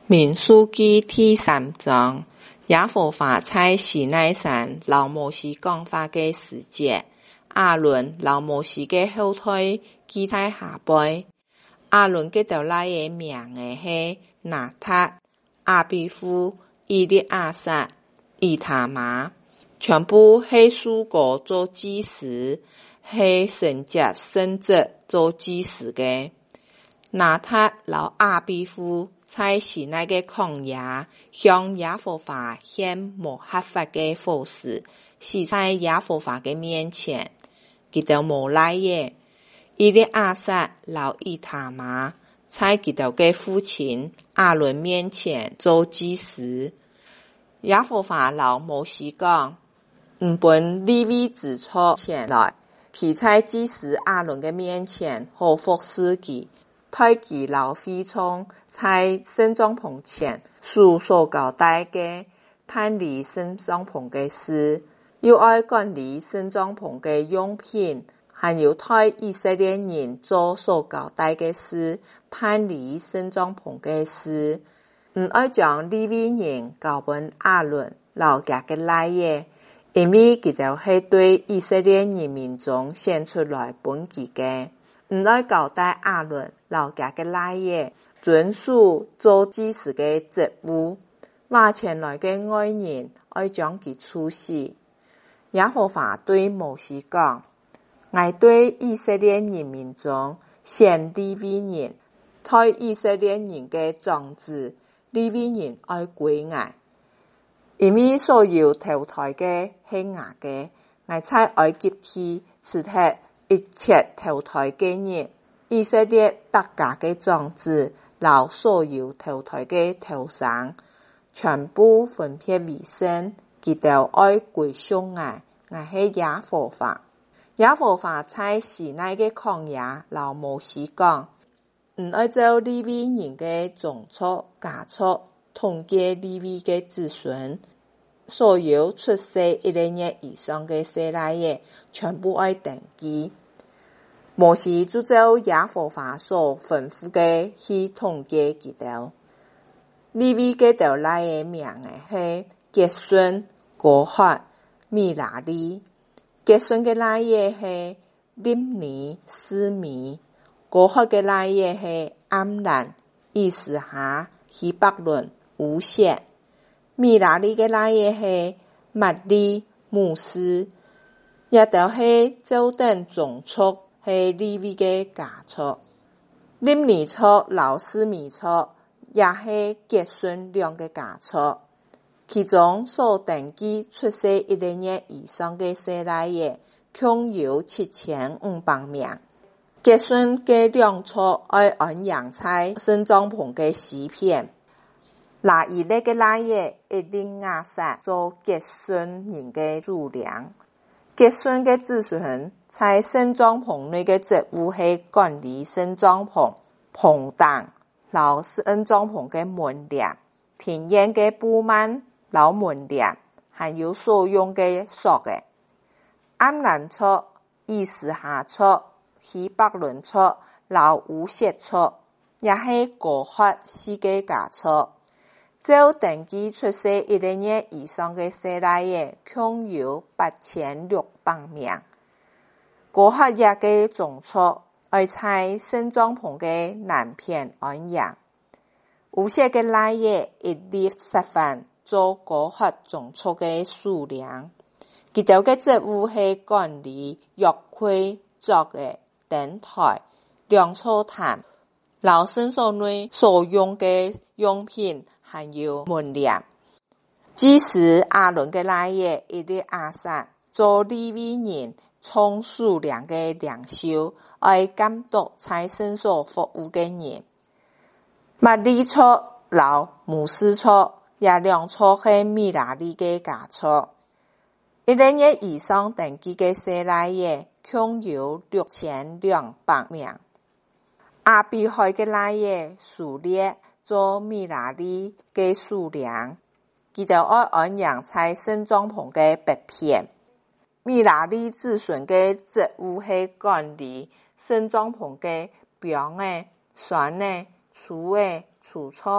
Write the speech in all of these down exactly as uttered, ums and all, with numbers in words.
民數記第三章，耶和華在西奈山老摩西講話嘅時節，亞倫老摩西嘅後腿記在下背。亞倫嘅條拉嘅名嘅係拿塔、亞比戶、以利亞撒、以他瑪，全部係屬國做祭司，係承接聖職做祭司嘅。拿塔老亞比戶在西奈嘅曠野，向耶和華獻無合法嘅火事，是在耶和華嘅面前，佢哋無賴嘅。以利亞撒老以他瑪，在佢哋嘅父親亞倫面前做祭司。耶和華老摩西講，唔本利未支出前來，佢在祭司亞倫嘅面前好服侍佢。推佢老會眾在聖帳篷前數所交代嘅辦理聖帳篷嘅事，又愛管理聖帳篷嘅用品，還有推以色列人做所交代嘅事，辦理聖帳篷嘅事，唔愛將利未人交俾亞倫老家嘅來耶，因為佢就係對以色列人民中選出來本佢嘅。唔愛交代亞倫老家嘅來耶，遵守做祭司嘅職務，話前來嘅外人愛將佢處死。耶和華對摩西講，我對以色列人民中選利未人，對以色列人嘅長子利未人愛歸我，因為所有投胎嘅係我嘅，我在埃及地刺殺一切投胎嘅人，以色列大家嘅長子，留所有投胎嘅頭生，全部分別為聖，佢哋愛歸屬我，我係耶和華。耶和華在西奈嘅曠野，老摩西講，唔愛照利未人嘅宗族家族統計利未嘅子孫，所有出世一個月以上嘅細拉耶，全部愛登記。摩西就照耶和華所吩咐嘅去統計佢哋。利未嘅條來嘅名係結孫、歌轄、米拉利。結孫嘅來嘅係利尼、示米。歌轄嘅來嘅係暗蘭、以斯哈、希伯倫、烏謝。米拉利嘅來嘅係麥利、姆斯。也就係照等種族係利未嘅家族。利尼族、老示米族也係結孫兩個家族，其中所登記出世一個月以上嘅細拉耶，共有七千五百名。結孫嘅兩族愛按樣在聖帳篷嘅西片，拿以勒嘅拉耶一定亞撒做結孫人嘅數量。結孫嘅子孫在聖帳篷內嘅職務係管理聖帳篷、篷燈、老聖帳篷嘅門簾、庭院嘅布幔、老門簾，還有所用嘅鎖嘅。暗蘭族、以斯哈族、希伯倫族、老烏謝族，也係歌轄四個家族。照登記出世一個月以上嘅細拉耶，共有八千六百名。歌轄也嘅種族愛在聖帳篷嘅南片安營。烏謝嘅來耶一律十分做歌轄種族嘅數量。佢哋嘅職務係管理約櫃、作嘅燈臺、量粗壇、老聖所內所用嘅用品，還有門簾。祭司亞倫嘅來耶以利亞撒做利未人充數量嘅領袖，愛監督在聖所服務嘅人。麥利族、老姆斯族也兩族係米拉利嘅家族。一個月以上登記嘅細拉耶，共有六千兩百名。亞比海嘅來耶數列做米拉利嘅數量，佢就愛按樣在聖帳篷嘅北片。米拉利子孫嘅職務係管理聖帳篷嘅標誒、栓誒、柱誒、柱錯、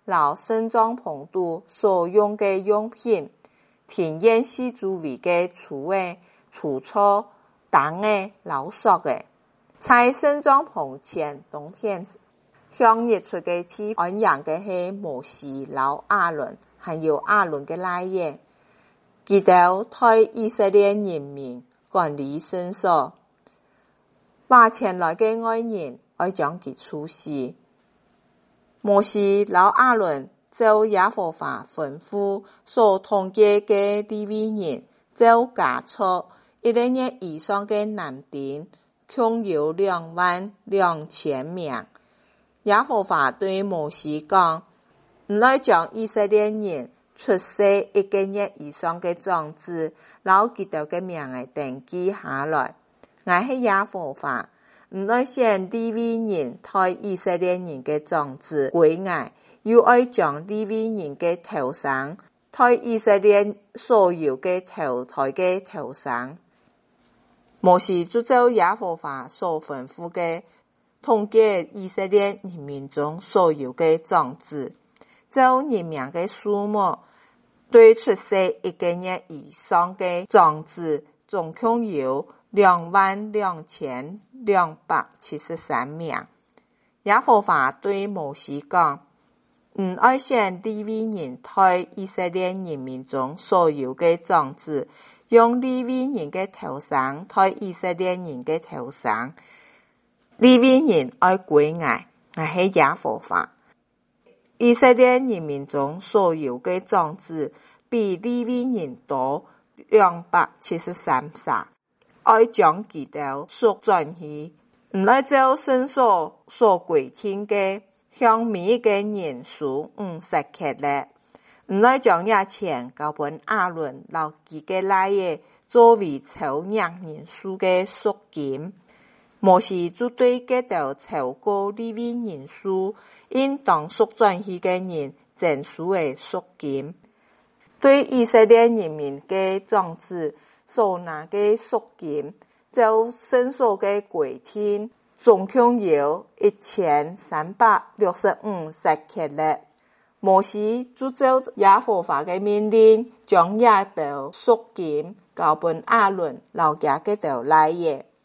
老新莊棚度所用嘅用品，田園四周圍嘅厝誒、厝厝、燈誒、老塑嘅，在新莊棚前東片向日出嘅天安陽嘅係摩西、老亞倫，還有亞倫嘅奶爺，佢哋替以色列人民管理聖所，把前來嘅愛人愛將佢處死。摩西、老亞倫照耶和華吩咐所統計嘅利未人，照家畜一個月以上嘅男丁，共有兩萬兩千名。耶和華對摩西講：唔來將以色列人出世一個月以上嘅長子，留佢哋嘅名嚟登記下來。我係耶和華。唔愛選利未人替以色列人嘅長子歸我，又愛將利未人嘅頭生替以色列所有嘅頭胎嘅頭生。摩西就照耶和華所吩咐嘅，統計以色列人民中所有嘅長子，照人名嘅數目，對出世一個月以上嘅長子，總共有兩萬兩千兩百七十三名。耶和華對摩西講：唔愛選利未人替以色列人民中所有嘅長子，用利未人嘅頭生替以色列人嘅頭生。利未人愛歸我，我係耶和華。以色列人民中所有嘅長子，比利未人多兩百七十三撒。愛將佢哋贖轉去，唔來照聖所所規定嘅，向每一個人數五十克勒，唔來將這錢交俾亞倫留佢嘅奶爺作為抽驗人數嘅贖金。摩西就對嗰啲超過利未人數應當贖轉去嘅人徵收嘅贖金，對以色列人民嘅長子所拿嘅贖金，照聖所嘅規定，總共有一千三百六十五舍客勒。摩西就照耶和華嘅命令，將這道贖金交俾亞倫留下嘅條奶爺。